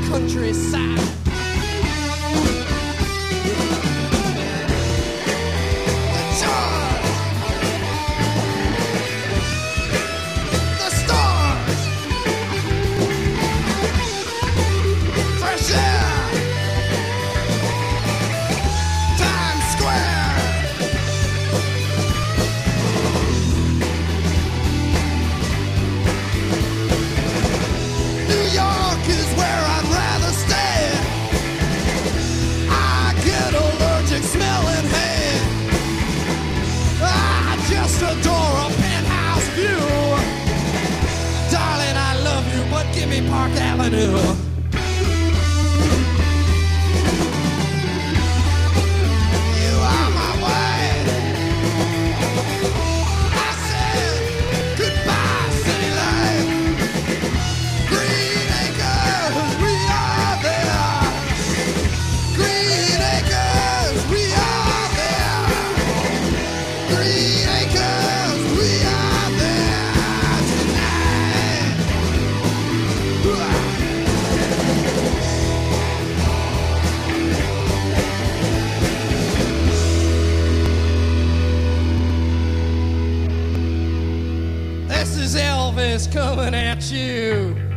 countryside. Give me Park Avenue. You are my way. I said goodbye, city life. Green Acres, we are there. Green Acres, we are there. Green Acres, we are there tonight. This is Elvis coming at you.